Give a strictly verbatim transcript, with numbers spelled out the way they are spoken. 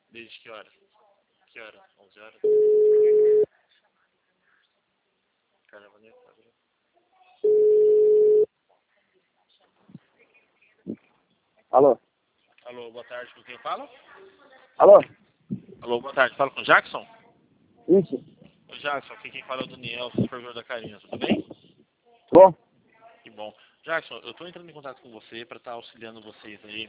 Desde que hora? Que hora? onze horas? Caramba, nem sabe. Alô? Alô, boa tarde, com quem fala? Alô? Alô, boa tarde, fala com o Jackson? Isso? Ô Jackson, aqui quem fala é o Daniel, supervisor da Carina, tudo bem? Bom? Que bom. Jackson, eu estou entrando em contato com você para estar auxiliando vocês aí